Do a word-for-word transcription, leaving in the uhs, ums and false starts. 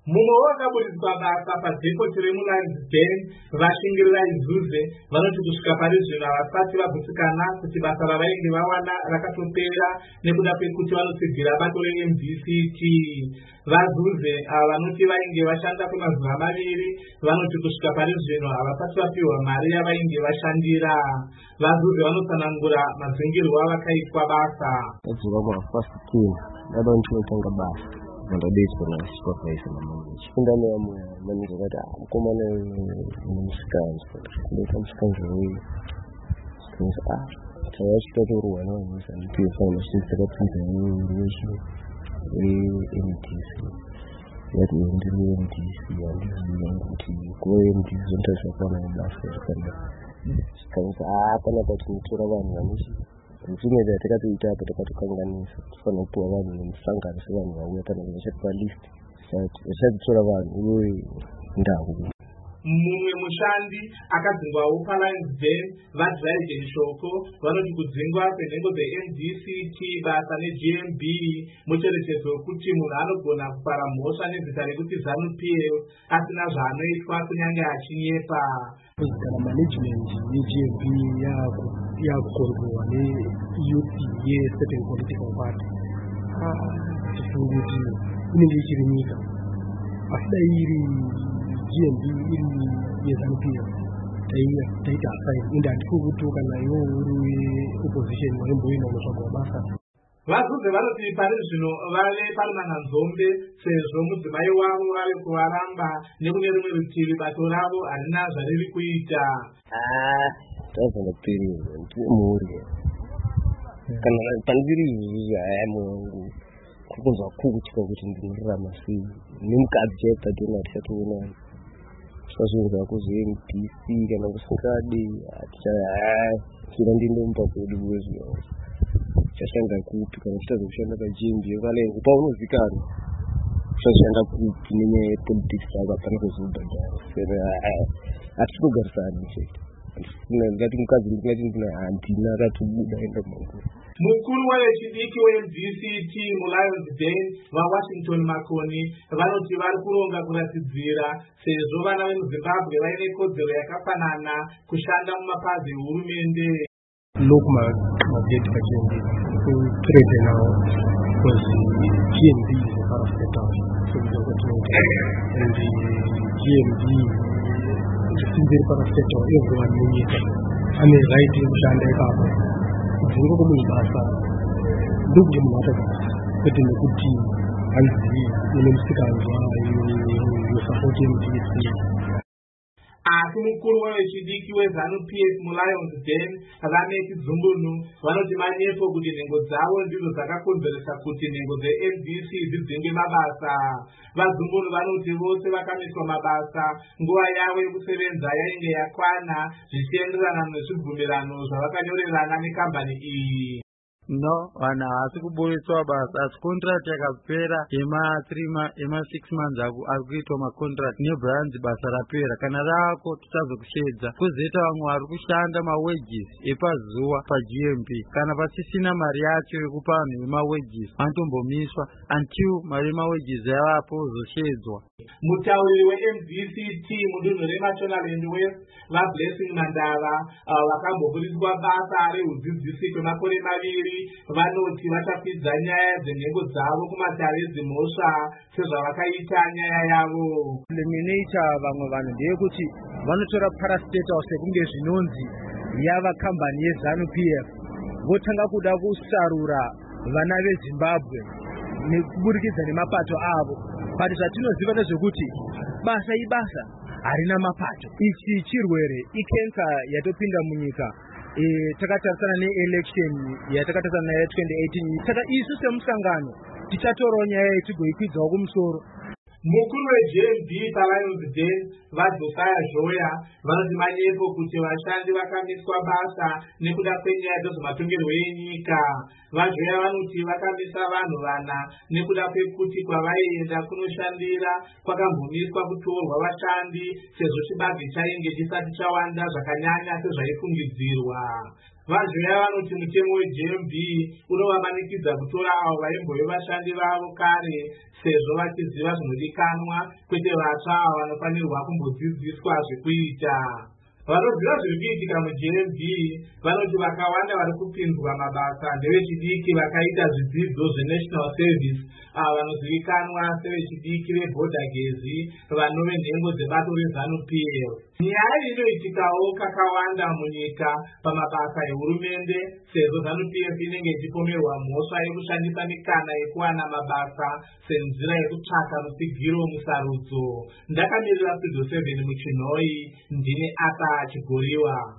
mumwe wakaburiswa basa padhepoti remuLansdowne vashingirira izuze vanoti kusvika pari zvino havasati vagutsikana kuti basa ravainge vawana rakatopera nekuda kwekuti vanotsigira bato reM D C T. Vazuze ava vanoti vainge vashanda kwemazuva maviri vanoti kusvika pari zvino havasati vapiwa mari yavainge vashandira. Vazuze vanotsanangura madzingirwo avakaitwa basa. Ndadetswa nasipafayisa namanje indane yamwe manje kati mkomane nomsikanzi ndeka msikanzi wewe sikanzi ah tayashitotorwa nawanyisa ndipesa nashinza kapinza nyewe M D C yati ndiri M D C yandiziva kuti kuva M D C zontasakwana nebasa kana sikanzi ah pana kuti mutora vanhu vanoshi Mfumwe za tekati itapo tukatukanganisa tufana kuwa vanhu nemusangano sevanhu vauya kana vachapa list sati tora vanhu uye ndaku. Mumwe mushandi akadzingwawo paLansdowne vadzaije shoko vanoti kudzingwa kwenhengo dzeM D C T basa neG M B mucherechedzo wekuti munhu anogona kupara mhosva nezita rekuti ZANU-P F asina zvaanoitwa kunyange achinyepa. Kana management yeG M B yakukontrolwa neU P ye-certain political party tifunga kuti inenge ichiri nyika asi dai iri G M B iri yeZANU-P F taita assign ende hatifunga kuti kana iwo uri opposition waimboina unotsvaga basa. Vazuze vanoti pari zvino vave parumananzombe sezvo mudzimai wavo vave kuvaramba nekune rimwe rutivi bato ravo harina zvariri kuita. Tazana kupiri muri kana pandiri yamungu kukunzwa kukutika kuti ndinorarama sei nemukadzi yatadona tisatoona sazvinhu kuzi M D C kana kusingadi chira ndindomba kwedu wezvo chashanda kupi kana chitazokushanda paG M B valengo paunozikanwa chashanda kupi nenyaya yepolitics akapana kuzobhadhara saka hatikugarisani chete ngati mukadzi ndingati ndina handina akatobuda enda mangu. Mukuru wevechidiki weM D C T muLansdowne vaWashington Makoni vanoti vari kuronga kuratidzira sezvo vana vemuZimbabwe vaine kodzero yakafanana kushanda mumapazi ehurumende. Look mageti paG M B kutrade now because G M B is a part of the town so we don't know and the G M B very part of the town everyone munyika ane right yekushanda ipapo kudzinga kwemunhu basa ndokuti munhu atagara kwete nekuti hanzi ine musikanzwa yosapoti M D C. Asi mukuru wevechidiki weZANU-P F muLansdowne vaneti Dzumbunu vanoti manyepo kuti nhengo dzavo ndidzo dzakakonzeresa kuti nhengo dzeM D C dzidzinge mabasa. VaDzumbunu vanoti vose vakamiswa mabasa nguva yavo yekusevenza yainge yakwana zvichienderana nezvibvumirano zvavakanyorerana nekambani iyi. No, vana havasi kuburiswa basa asi contract yakapera ema three ma ema six months aku akuitwa ma contract nebrands basa rapera kana rako tutazokushedza kuzoita vamwe vari kushanda ma wages epazuva paG M B kana pasisina mari yacho yekupa vanhu vema wages vanotombomiswa until mari yema wages yavapo zoshedzwa. Mutauriri weM D C T mudunhu reMashonaland West vaBlessing Mandava vakamboburiswa basa rehudzidzisi kwemakore maviri vanoti vachapidza nyaya dzenhengo dzavo kumatare edzimhosva sezvavakaita nyaya yavo. Eliminator vamwe vanhu ndeyekuti vanotora parastatal sekunge zvinonzi yava kambani yeZANU-P F votanga kuda kusarura vana veZimbabwe nekuburikidza nemapato avo but zvatinoziva nezvekuti basa ibasa harina mapato. Ichi chirwere ikensa yatopinda munyika e takatarisana neelection yatakatarisana nayo twenty eighteen saka isu semusangano tichatorawo nyaya yetigoikwidzawo kumusoro. Mukuru weG M B paLansdowne vaJosiah Joya vanoti manyepo kuti vashandi vakamiswa basa nekuda kwenyaya dzezvematongerwo enyika. VaJoya vanoti vakamisa vanhu vana nekuda kwekuti kwavaienda kunoshandira kwakambomiswa kutorwa vashandi sezvo chibage chainge chisati chawanda zvakanyanya sezvaifungidzirwa. Vanzvera vanoti mutemo we J M B unovamanikidza kutora avo vaimbove vashandi vavo kare sezvo vachiziva zvinodikanwa kwete vatsva avo vanofanirwa kumbodzidziswa zvekuita. Vanoziva zviri kuitika mu-J M B vanoti vakawanda vari kupinzwa mabasa ndevechidiki vakaita zvidzidzo zvenational service avo vanozivikanwa sevechidiki vebhodhagezi vanove nhengo dzebato reZANU P F. Nyaya iyi inoitikawo kakawanda munyika pamabasa ehurumende sezvo ZANU P F inenge ichipomerwa mhosva yekushandisa mikana yekuwana mabasa senzira yekutsvaka rutsigiro musarudzo. Ndakamirira Studio seven muChinhoi, ndine Ata Chigoriwa.